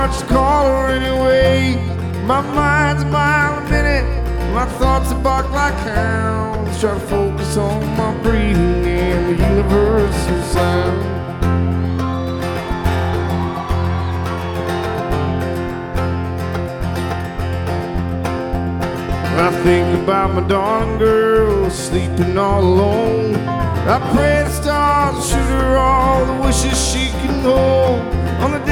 Just call her anyway. My mind's a mile a minute, my thoughts are bark like hounds. Try to focus on my breathing and the universal sound. I think about my darling girl sleeping all alone. I pray the stars will shoot her all the wishes she can hold on the day